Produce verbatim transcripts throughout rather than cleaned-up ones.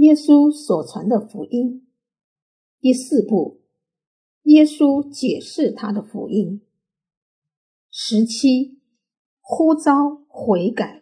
耶稣所传的福音。第四步，耶稣解释他的福音。十七，呼召悔改。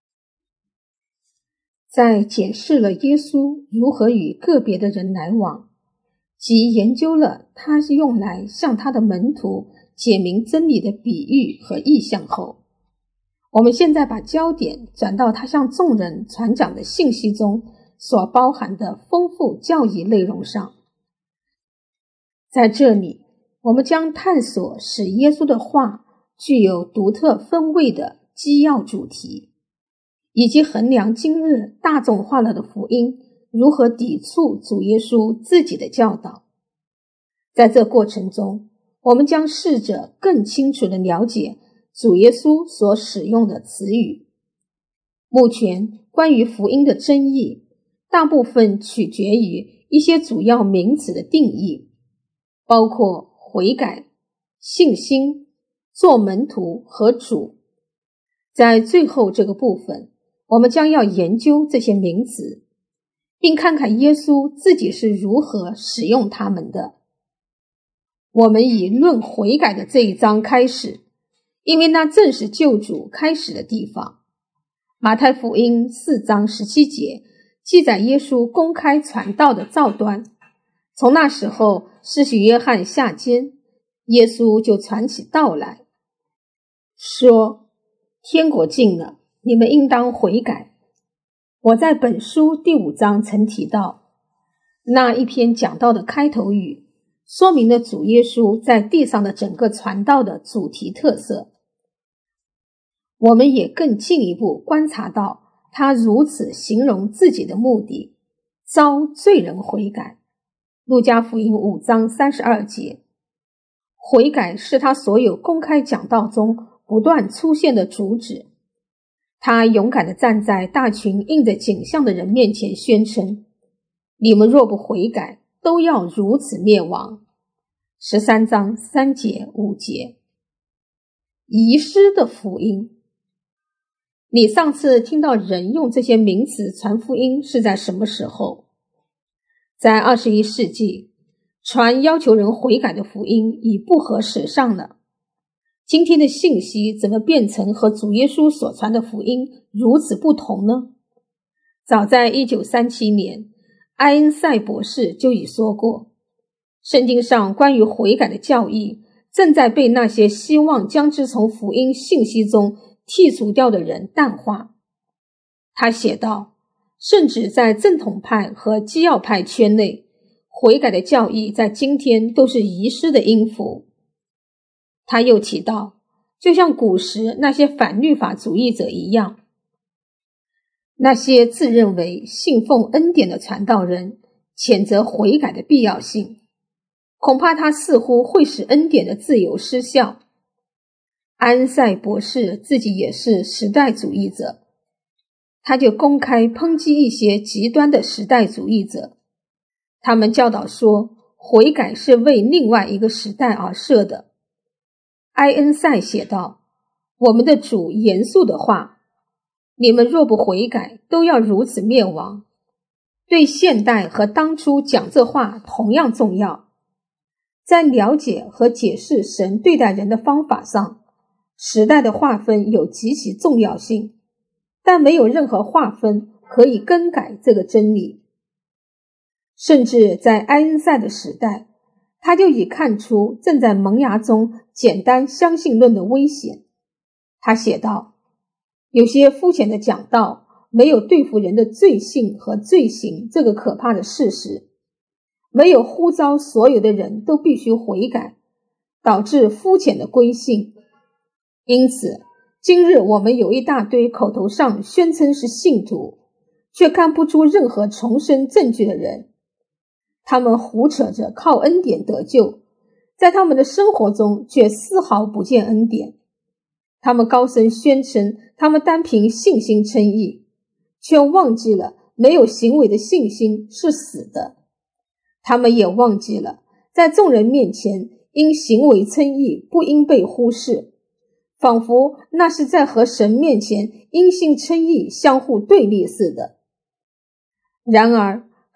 在解释了耶稣如何与个别的人来往，即研究了他是用来向他的门徒解明真理的比喻和意象后，我们现在把焦点转到他向众人传讲的信息中所包含的丰富教义内容上。在这里，我们将探索使耶稣的话具有独特风味的基要主题，以及衡量今日大众化了的福音如何抵触主耶稣自己的教导。在这过程中，我们将试着更清楚地了解主耶稣所使用的词语。目前关于福音的争议，大部分取决于一些主要名词的定义，包括悔改、信心、做门徒和主。在最后这个部分，我们将要研究这些名词，并看看耶稣自己是如何使用它们的。我们以论悔改的这一章开始，因为那正是救主开始的地方。马太福音四章十七节记载耶稣公开传道的兆端。从那时候，施洗约翰下监，耶稣就传起道来，说：天国近了，你们应当悔改。我在本书第五章曾提到，那一篇讲道的开头语说明了主耶稣在地上的整个传道的主题特色。我们也更进一步观察到他如此形容自己的目的，召罪人悔改。路加福音五章三十二节，悔改是他所有公开讲道中不断出现的主旨。他勇敢地站在大群印着景象的人面前宣称，你们若不悔改，都要如此灭亡。十三章三节五节。遗失的福音。你上次听到人用这些名词传福音是在什么时候？在二十一世纪，传要求人悔改的福音已不合时尚了。今天的信息怎么变成和主耶稣所传的福音如此不同呢？早在一九三七年，埃恩塞博士就已说过，圣经上关于悔改的教义正在被那些希望将之从福音信息中剔除掉的人淡化。他写道，甚至在正统派和基要派圈内，悔改的教义在今天都是遗失的音符。他又提到，就像古时那些反律法主义者一样，那些自认为信奉恩典的传道人谴责悔改的必要性，恐怕他似乎会使恩典的自由失效。安塞博士自己也是时代主义者，他就公开抨击一些极端的时代主义者。他们教导说，悔改是为另外一个时代而设的。埃恩塞写道，我们的主严肃的话，你们若不悔改，都要如此灭亡，对现代和当初讲这话同样重要。在了解和解释神对待人的方法上，时代的划分有极其重要性，但没有任何划分可以更改这个真理。甚至在埃恩塞的时代，他就已看出正在萌芽中简单相信论的危险。他写道，有些肤浅的讲道没有对付人的罪性和罪行这个可怕的事实，没有呼召所有的人都必须悔改，导致肤浅的归信。因此，今日我们有一大堆口头上宣称是信徒，却看不出任何重生证据的人。他们胡扯着靠恩典得救，在他们的生活中却丝毫不见恩典。他们高声宣称他们单凭信心称义，却忘记了没有行为的信心是死的。他们也忘记了在众人面前因行为称义不应被忽视，仿佛那是在和神面前因信称义相互对立似的。然而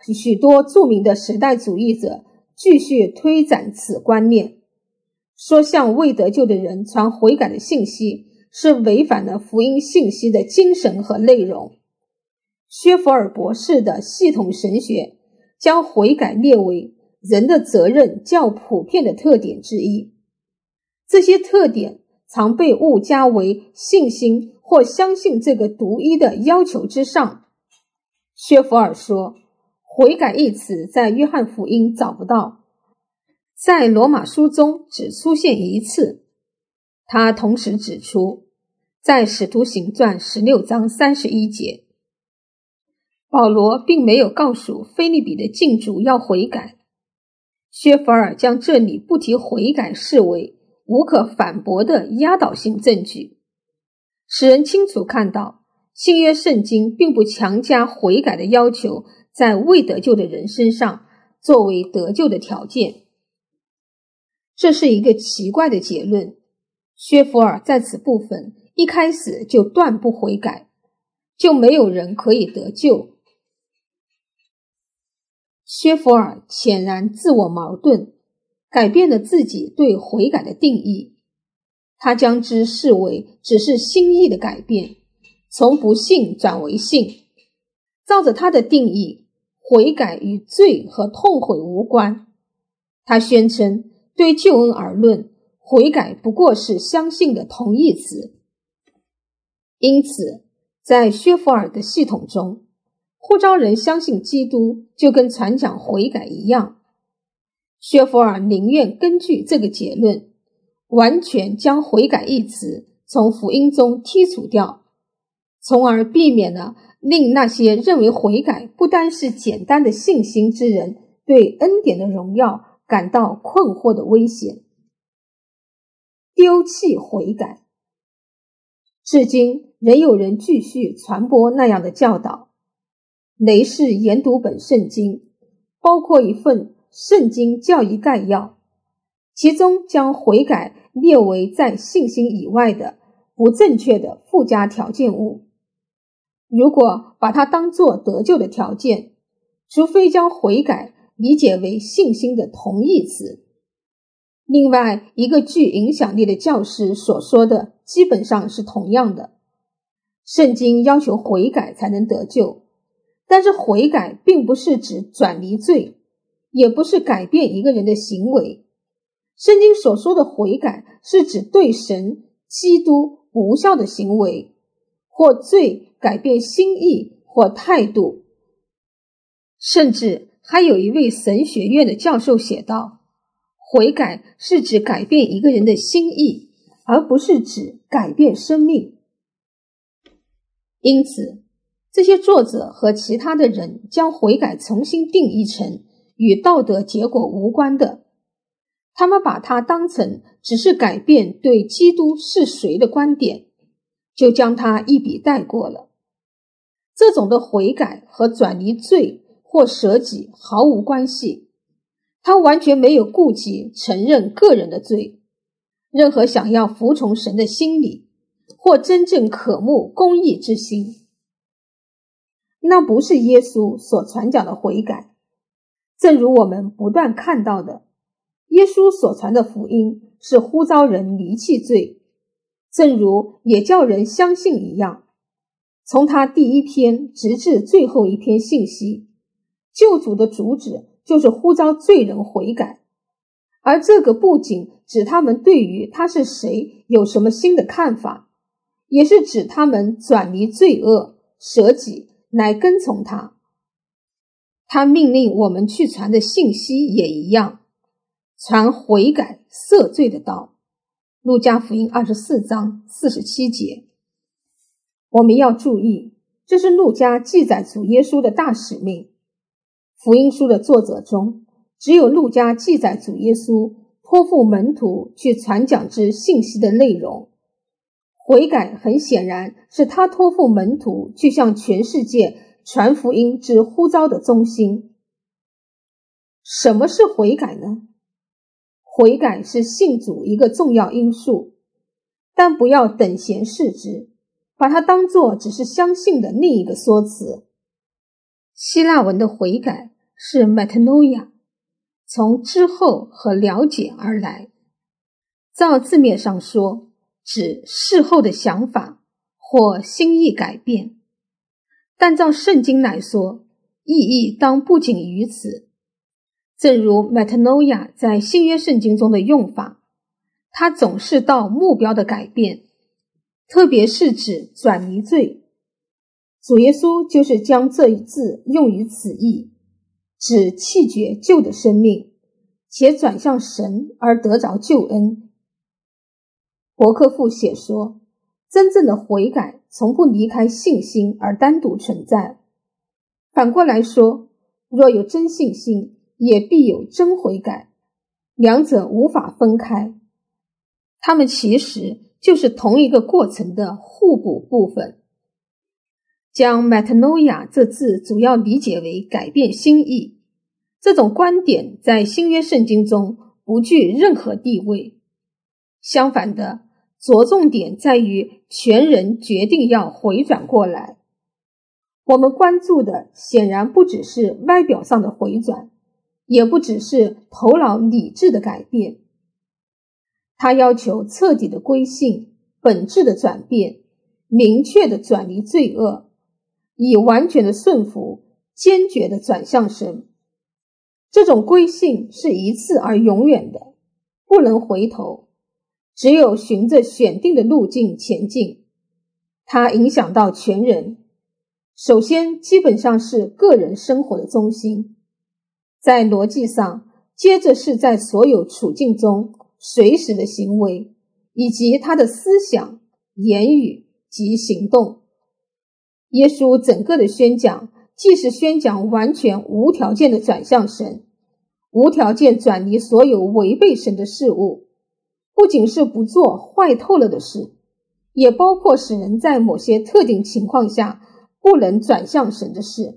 许多著名的时代主义者继续推展此观念，说向未得救的人传悔改的信息是违反了福音信息的精神和内容。薛佛尔博士的系统神学将悔改列为人的责任较普遍的特点之一，这些特点常被误加为信心或相信这个独一的要求之上。薛佛尔说，悔改一词在约翰福音找不到，在罗马书中只出现一次。他同时指出，在使徒行传十六章三十一节，保罗并没有告诉腓立比的禁主要悔改。薛佛尔将这里不提悔改视为无可反驳的压倒性证据，使人清楚看到新约圣经并不强加悔改的要求在未得救的人身上作为得救的条件。这是一个奇怪的结论。薛佛尔在此部分一开始就断不悔改，就没有人可以得救。薛佛尔显然自我矛盾，改变了自己对悔改的定义。他将之视为只是心意的改变，从不信转为信。照着他的定义，悔改与罪和痛悔无关。他宣称，对救恩而论，悔改不过是相信的同义词。因此，在薛佛尔的系统中，呼召人相信基督就跟传讲悔改一样。薛佛尔宁愿根据这个结论，完全将悔改一词从福音中剔除掉，从而避免了令那些认为悔改不单是简单的信心之人对恩典的荣耀感到困惑的危险。丢弃悔改，至今仍有人继续传播那样的教导。雷士研读本圣经，包括一份圣经教义概要，其中将悔改列为在信心以外的不正确的附加条件物。如果把它当作得救的条件，除非将悔改理解为信心的同义词。另外一个具影响力的教师所说的基本上是同样的。圣经要求悔改才能得救，但是悔改并不是指转离罪，也不是改变一个人的行为。圣经所说的悔改是指对神、基督不孝的行为，或罪改变心意或态度。甚至还有一位神学院的教授写道，悔改是指改变一个人的心意，而不是指改变生命。因此，这些作者和其他的人将悔改重新定义成与道德结果无关的，他们把它当成只是改变对基督是谁的观点，就将它一笔带过了。这种的悔改和转离罪或舍己毫无关系，他完全没有顾及承认个人的罪，任何想要服从神的心理，或真正渴慕公义之心。那不是耶稣所传讲的悔改。正如我们不断看到的，耶稣所传的福音是呼召人离弃罪，正如也叫人相信一样。从他第一篇直至最后一篇信息，救主的主旨就是呼召罪人悔改，而这个不仅指他们对于他是谁有什么新的看法，也是指他们转离罪恶，舍己来跟从他。他命令我们去传的信息也一样，传悔改赦罪的道。路加福音二十四章四十七节。我们要注意，这是路加记载主耶稣的大使命。福音书的作者中，只有路加记载主耶稣托付门徒去传讲之信息的内容。悔改很显然是他托付门徒去向全世界传福音之呼召的中心。什么是悔改呢？悔改是信主一个重要因素，但不要等闲视之，把它当作只是相信的另一个说辞。 希腊文的悔改是 metanoia， 从知后和了解而来。照字面上说，指事后的想法或心意改变，但照圣经来说，意义当不仅于此。正如 metanoia 在新约圣经中的用法，它总是到目标的改变，特别是指转离罪。主耶稣就是将这一字用于此意，指弃绝旧的生命，且转向神而得着救恩。伯克父写说，真正的悔改从不离开信心而单独存在。反过来说，若有真信心，也必有真悔改，两者无法分开，它们其实就是同一个过程的互补部分。将 metanoia 这字主要理解为改变心意，这种观点在新约圣经中不具任何地位。相反的，着重点在于全人决定要回转过来。我们关注的显然不只是外表上的回转，也不只是头脑理智的改变。它要求彻底的归信，本质的转变，明确的转离罪恶，以完全的顺服，坚决的转向神。这种归信是一次而永远的，不能回头，只有循着选定的路径前进。它影响到全人，首先基本上是个人生活的中心，在逻辑上，接着是在所有处境中随时的行为，以及他的思想、言语及行动。耶稣整个的宣讲既是宣讲完全无条件的转向神，无条件转离所有违背神的事物，不仅是不做坏透了的事，也包括使人在某些特定情况下不能转向神的事。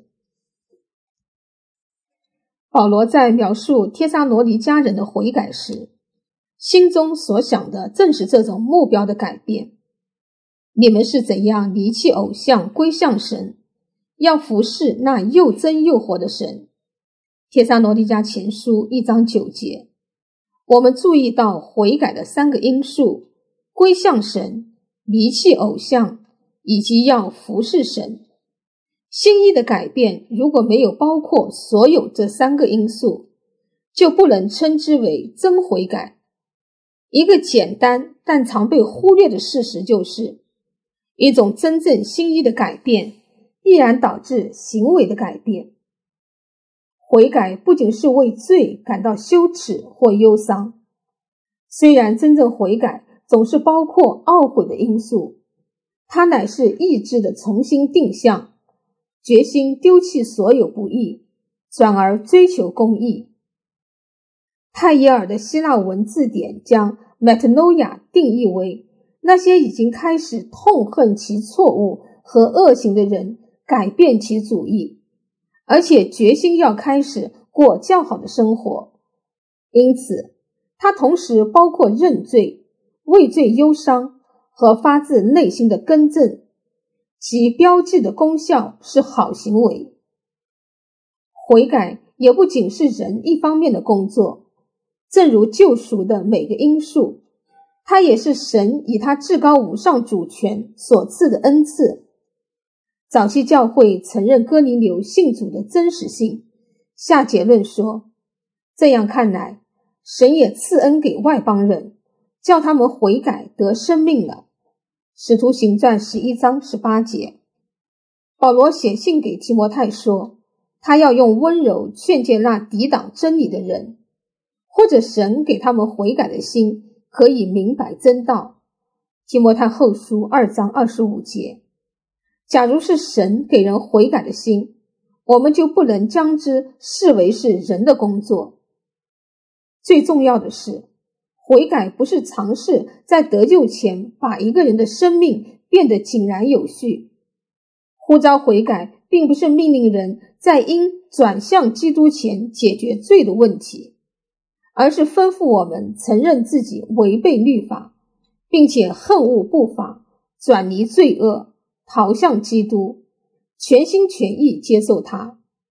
保罗在描述帖撒罗尼迦人的悔改时，心中所想的正是这种目标的改变。你们是怎样离弃偶像归向神，要服侍那又真又活的神。帖撒罗尼迦前书一章九节。我们注意到悔改的三个因素：归向神、离弃偶像，以及要服侍神。心意的改变如果没有包括所有这三个因素，就不能称之为真悔改。一个简单但常被忽略的事实就是，一种真正心意的改变必然导致行为的改变。悔改不仅是为罪感到羞耻或忧伤，虽然真正悔改总是包括懊悔的因素，它乃是意志的重新定向，决心丢弃所有不义，转而追求公义。泰耶尔的希腊文字典将 metanoia 定义为那些已经开始痛恨其错误和恶行的人改变其主意，而且决心要开始过较好的生活。因此，它同时包括认罪、畏罪忧伤和发自内心的更正，其标记的功效是好行为。悔改也不仅是人一方面的工作，正如救赎的每个因素，它也是神以他至高无上主权所赐的恩赐。早期教会承认哥尼流信主的真实性，下结论说，这样看来，神也赐恩给外邦人，叫他们悔改得生命了。使徒行传十一章十八节。保罗写信给提摩太说，他要用温柔劝诫那抵挡真理的人，或者神给他们悔改的心，可以明白真道。提摩太后书二章二十五节。假如是神给人悔改的心，我们就不能将之视为是人的工作。最重要的是，悔改不是尝试在得救前把一个人的生命变得井然有序。呼召悔改并不是命令人在因转向基督前解决罪的问题，而是吩咐我们承认自己违背律法，并且恨恶不法，转离罪恶，逃向基督，全心全意接受他，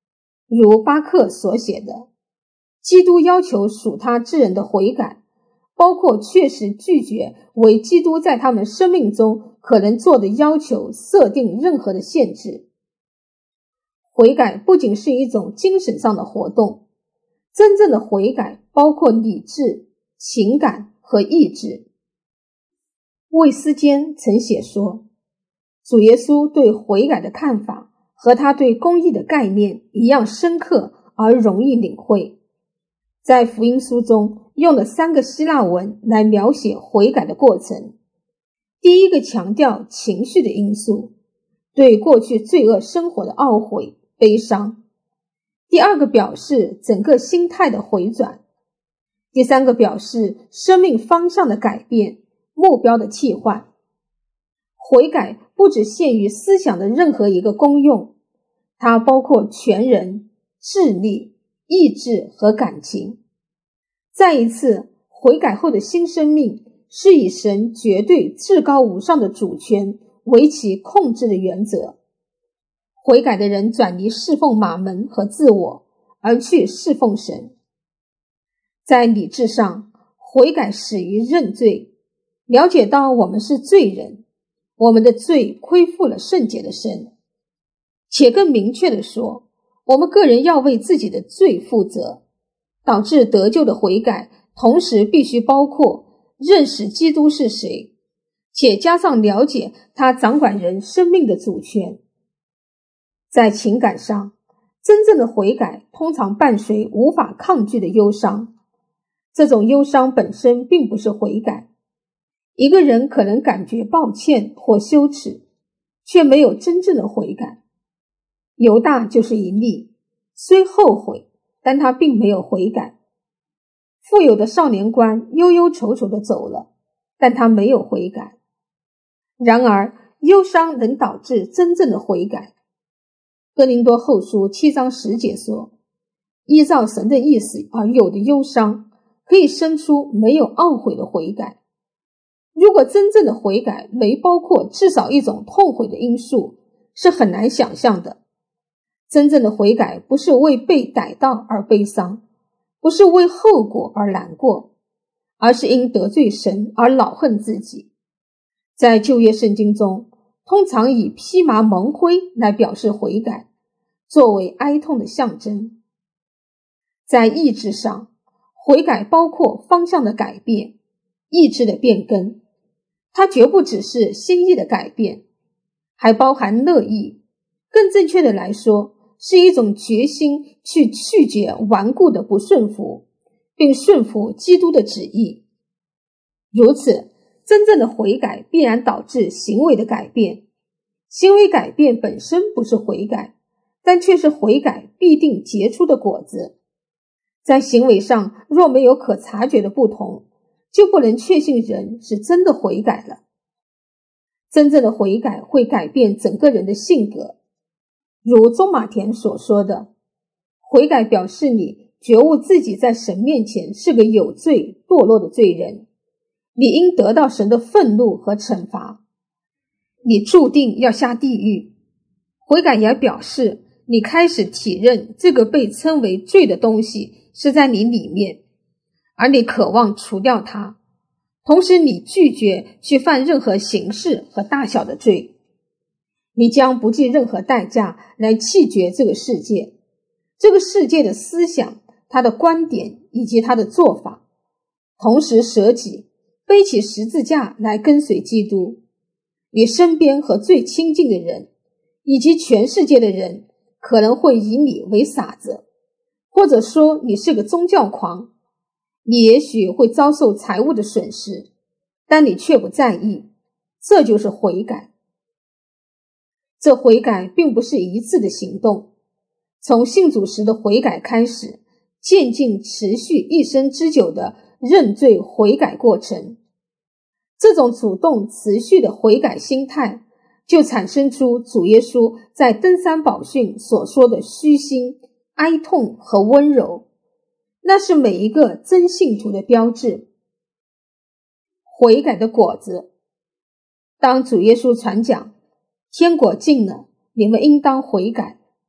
如巴克所写的，基督要求属他之人的悔改，包括确实拒绝为基督在他们生命中可能做的要求设定任何的限制。悔改不仅是一种精神上的活动，真正的悔改包括理智、情感和意志。魏斯坚曾写说，主耶稣对悔改的看法和他对公义的概念一样深刻而容易领会。在福音书中用了三个希腊文来描写悔改的过程。第一个强调情绪的因素，对过去罪恶生活的懊悔、悲伤。第二个表示整个心态的回转。第三个表示生命方向的改变，目标的替换。悔改不只限于思想的任何一个功用，它包括全人、智力、意志和感情。再一次，悔改后的新生命是以神绝对至高无上的主权为其控制的原则。悔改的人转离侍奉马门和自我，而去侍奉神。在理智上，悔改始于认罪，了解到我们是罪人，我们的罪亏负了圣洁的神。且更明确地说，我们个人要为自己的罪负责。导致得救的悔改同时必须包括认识基督是谁，且加上了解他掌管人生命的主权。在情感上，真正的悔改通常伴随无法抗拒的忧伤。这种忧伤本身并不是悔改。一个人可能感觉抱歉或羞耻，却没有真正的悔改。犹大就是一例，虽后悔，但他并没有悔改。富有的少年官忧忧愁愁地走了，但他没有悔改。然而，忧伤能导致真正的悔改。哥林多后书七章十节说，依照神的意思而有的忧伤，可以生出没有懊悔的悔改。如果真正的悔改没包括至少一种痛悔的因素，是很难想象的。真正的悔改不是为被逮到而悲伤，不是为后果而难过，而是因得罪神而恼恨自己。在旧约圣经中，通常以披麻蒙灰来表示悔改，作为哀痛的象征。在意志上，悔改包括方向的改变，意志的变更。它绝不只是心意的改变，还包含乐意。更正确的来说，是一种决心去拒绝顽固的不顺服，并顺服基督的旨意。如此，真正的悔改必然导致行为的改变。行为改变本身不是悔改，但却是悔改必定结出的果子。在行为上若没有可察觉的不同，就不能确信人是真的悔改了。真正的悔改会改变整个人的性格。如中马田所说的，悔改表示你觉悟自己在神面前是个有罪堕落的罪人，你应得到神的愤怒和惩罚，你注定要下地狱。悔改也表示你开始体认这个被称为罪的东西是在你里面，而你渴望除掉它，同时你拒绝去犯任何形式和大小的罪。你将不计任何代价来弃绝这个世界，这个世界的思想、他的观点以及他的做法，同时舍己，背起十字架来跟随基督。你身边和最亲近的人，以及全世界的人，可能会以你为傻子，或者说你是个宗教狂。你也许会遭受财物的损失，但你却不在意。这就是悔改。这悔改并不是一次的行动，从信主时的悔改开始，渐进持续一生之久的认罪悔改过程。这种主动持续的悔改心态，就产生出主耶稣在登山宝训所说的虚心、哀痛和温柔，那是每一个真信徒的标志。悔改的果子。当主耶稣传讲天国近了，你们应当悔改，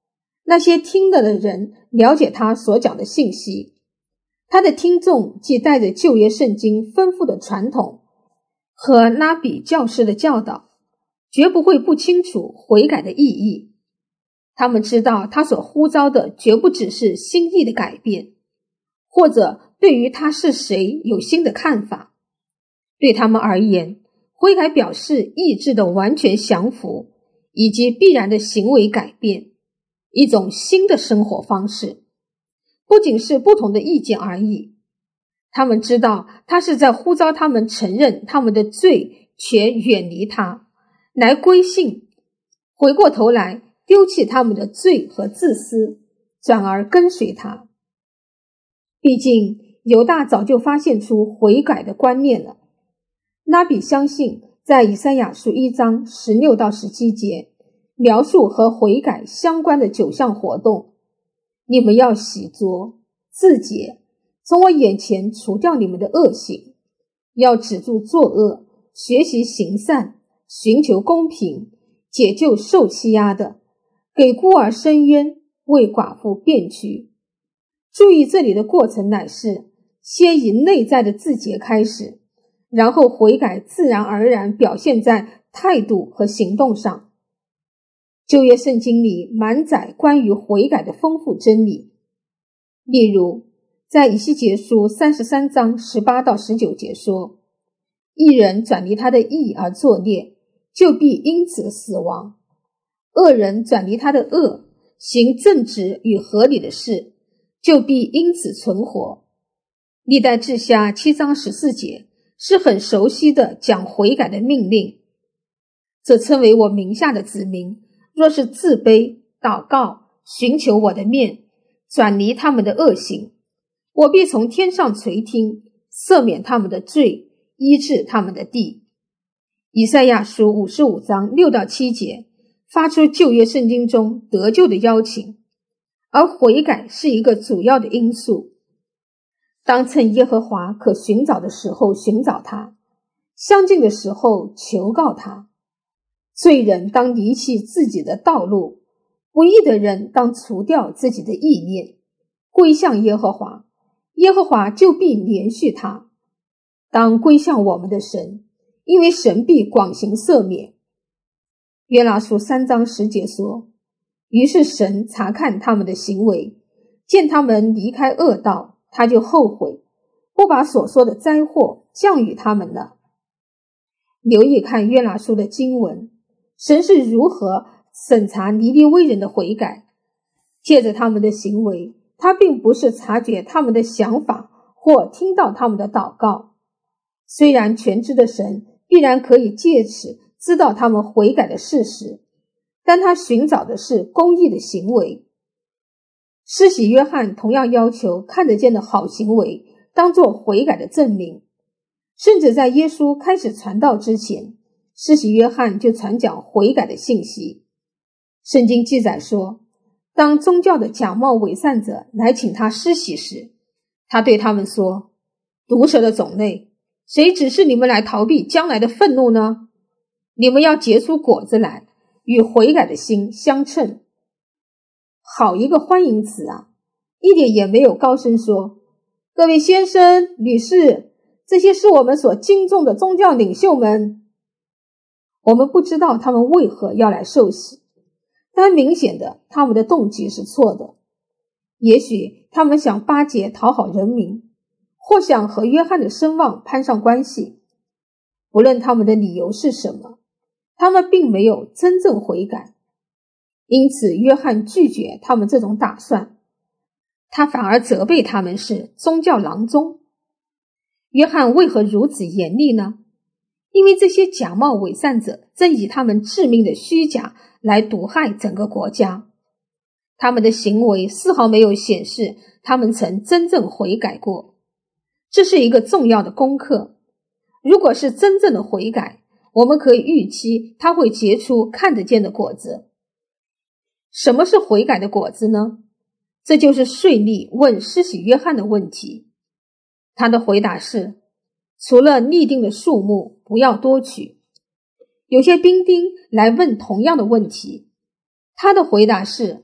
那些听了的人了解他所讲的信息，他的听众既带着旧约圣经丰富的传统和拉比教师的教导，绝不会不清楚悔改的意义。他们知道他所呼召的绝不只是心意的改变，或者对于他是谁有新的看法。对他们而言，悔改表示意志的完全降服，以及必然的行为改变，一种新的生活方式，不仅是不同的意见而已。他们知道他是在呼召他们承认他们的罪，且远离他，来归信，回过头来丢弃他们的罪和自私，转而跟随他。毕竟犹大早就发现出悔改的观念了。拉比相信在以赛亚书一章十六到十七节描述和悔改相关的九项活动。你们要洗濯、自洁，从我眼前除掉你们的恶行，要止住作恶，学习行善，寻求公平，解救受欺压的，给孤儿伸冤，为寡妇辩屈。注意这里的过程乃是先以内在的自洁开始，然后悔改自然而然表现在态度和行动上。旧约圣经里满载关于悔改的丰富真理。例如在以西结书三十三章十八到十九节说，一人转离他的义而作孽，就必因此死亡；恶人转离他的恶，行正直与合理的事，就必因此存活。历代志下七章十四节是很熟悉的讲悔改的命令。这称为我名下的子民，若是自卑、祷告，寻求我的面，转离他们的恶行，我必从天上垂听，赦免他们的罪，医治他们的地。以赛亚书五十五章六到七节发出旧约圣经中得救的邀请，而悔改是一个主要的因素。当趁耶和华可寻找的时候寻找他，相近的时候求告他。罪人当离弃自己的道路，不义的人当除掉自己的意念，归向耶和华，耶和华就必连续他。当归向我们的神，因为神必广行赦免。约拿书三章十节说，于是神查看他们的行为，见他们离开恶道，他就后悔，不把所说的灾祸降与他们了。留意看约拿书的经文，神是如何审查尼尼微人的悔改。借着他们的行为，他并不是察觉他们的想法或听到他们的祷告。虽然全知的神必然可以借此知道他们悔改的事实，但他寻找的是公义的行为。施洗约翰同样要求看得见的好行为当作悔改的证明，甚至在耶稣开始传道之前，施洗约翰就传讲悔改的信息。圣经记载说，当宗教的假冒伪善者来请他施洗时，他对他们说，毒蛇的种类，谁指示你们来逃避将来的愤怒呢？你们要结出果子来，与悔改的心相称。好一个欢迎词啊，一点也没有高声说，各位先生、女士，这些是我们所敬重的宗教领袖们。我们不知道他们为何要来受洗，但明显的他们的动机是错的。也许他们想巴结讨好人民，或想和约翰的声望攀上关系。不论他们的理由是什么，他们并没有真正悔改。因此约翰拒绝他们这种打算，他反而责备他们是宗教郎中。约翰为何如此严厉呢？因为这些假冒伪善者正以他们致命的虚假来毒害整个国家。他们的行为丝毫没有显示他们曾真正悔改过。这是一个重要的功课。如果是真正的悔改，我们可以预期它会结出看得见的果子。什么是悔改的果子呢？这就是税吏问施洗约翰的问题。他的回答是，除了立定的数目，不要多取。有些兵丁来问同样的问题，他的回答是，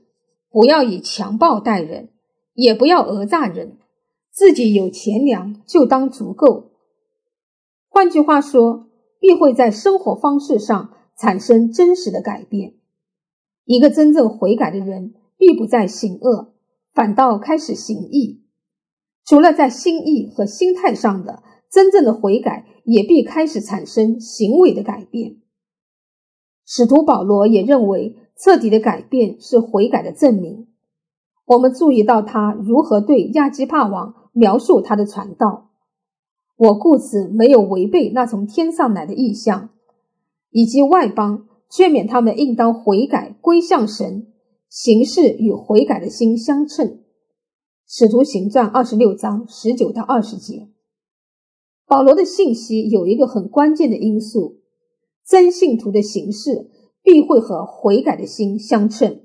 不要以强暴待人，也不要讹诈人，自己有钱粮就当足够。换句话说，必会在生活方式上产生真实的改变。一个真正悔改的人，必不再行恶，反倒开始行义。除了在心意和心态上的真正的悔改，也必开始产生行为的改变。使徒保罗也认为，彻底的改变是悔改的证明。我们注意到他如何对亚基帕王描述他的传道。我故此没有违背那从天上来的异象，以及外邦劝勉他们应当悔改归向神，行事与悔改的心相称。使徒行传二十六章十九到二十节。保罗的信息有一个很关键的因素，真信徒的行事必会和悔改的心相称。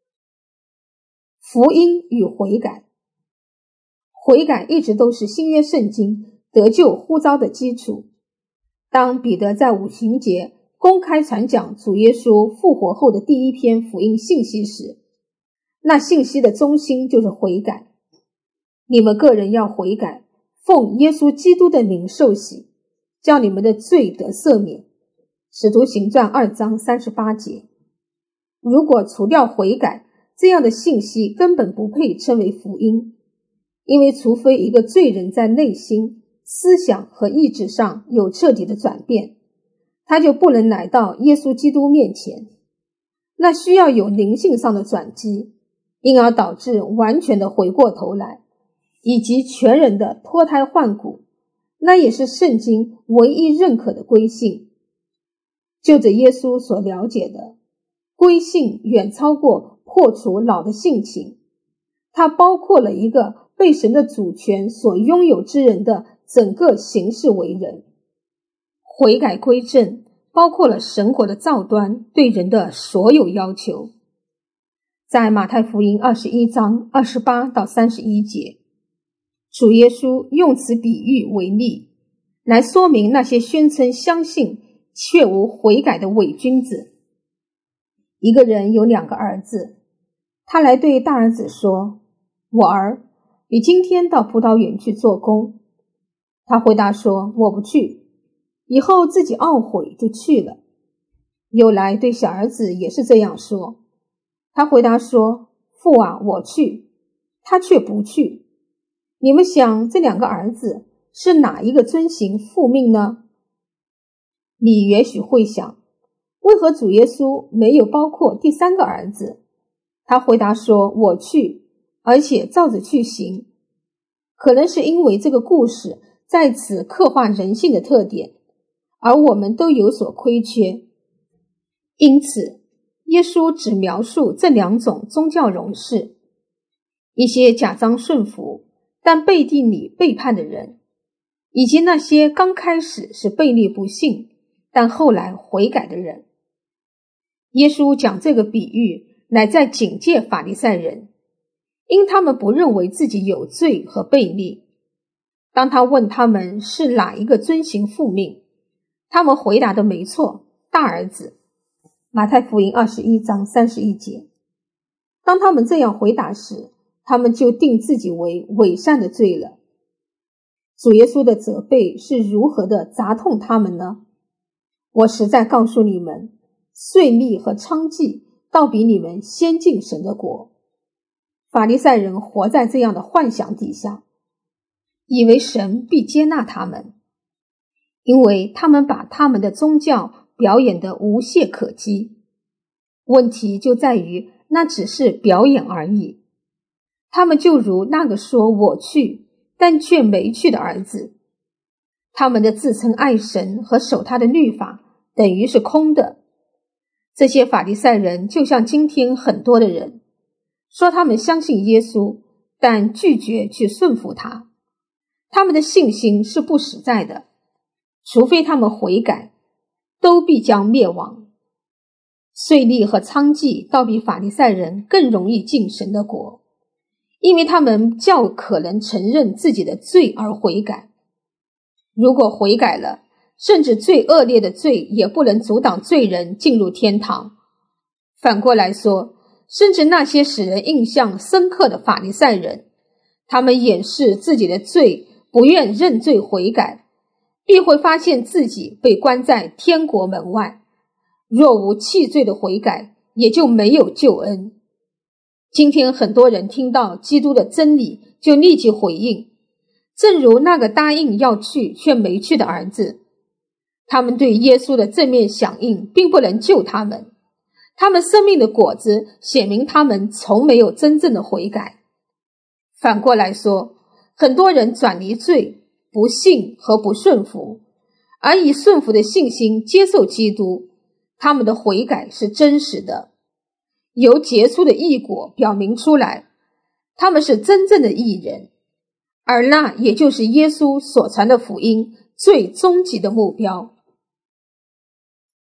福音与悔改，悔改一直都是新约圣经得救呼召的基础。当彼得在五旬节公开传讲主耶稣复活后的第一篇福音信息时，那信息的中心就是悔改。你们个人要悔改，奉耶稣基督的名受洗，叫你们的罪得赦免。使徒行传二章三十八节。如果除掉悔改，这样的信息根本不配称为福音，因为除非一个罪人在内心、思想和意志上有彻底的转变，他就不能来到耶稣基督面前。那需要有灵性上的转机，因而导致完全的回过头来，以及全人的脱胎换骨，那也是圣经唯一认可的归信。就着耶稣所了解的，归信远超过破除老的性情，它包括了一个被神的主权所拥有之人的整个行事为人。悔改归正包括了神国的造端对人的所有要求。在马太福音二十一章二十八到三十一节，主耶稣用此比喻为例，来说明那些宣称相信却无悔改的伪君子。一个人有两个儿子，他来对大儿子说：我儿，你今天到葡萄园去做工。他回答说：我不去。以后自己懊悔就去了。又来对小儿子也是这样说，他回答说：父啊，我去。他却不去。你们想，这两个儿子是哪一个遵行父命呢？你也许会想，为何主耶稣没有包括第三个儿子？他回答说：我去，而且照着去行。可能是因为这个故事在此刻画人性的特点，而我们都有所亏缺。因此，耶稣只描述这两种宗教容事：一些假装顺服但背地里背叛的人，以及那些刚开始是背逆不信但后来悔改的人。耶稣讲这个比喻，乃在警戒法利赛人，因他们不认为自己有罪和悖逆。当他问他们是哪一个遵行父命，他们回答的没错，大儿子。马太福音二十一章三十一节。当他们这样回答时，他们就定自己为伪善的罪了。主耶稣的责备是如何的砸痛他们呢？我实在告诉你们，税吏和娼妓倒比你们先进神的国。法利赛人活在这样的幻想底下，以为神必接纳他们，因为他们把他们的宗教表演得无懈可击。问题就在于那只是表演而已。他们就如那个说我去但却没去的儿子，他们的自称爱神和守他的律法等于是空的。这些法利赛人就像今天很多的人，说他们相信耶稣，但拒绝去顺服他。他们的信心是不实在的，除非他们悔改，都必将灭亡。税吏和娼妓倒比法利赛人更容易进神的国，因为他们较可能承认自己的罪而悔改。如果悔改了，甚至最恶劣的罪也不能阻挡罪人进入天堂。反过来说， 甚至那些使人印象深刻的法利赛人，他们掩饰自己的罪，不愿认罪悔改，必会发现自己被关在天国门外。若无弃罪的悔改，也就没有救恩。今天很多人听到基督的真理就立即回应，正如那个答应要去却没去的儿子。他们对耶稣的正面响应并不能救他们，他们生命的果子显明他们从没有真正的悔改。反过来说，很多人转离罪、不信和不顺服，而以顺服的信心接受基督，他们的悔改是真实的，由结出的义果表明出来，他们是真正的义人，而那也就是耶稣所传的福音最终极的目标。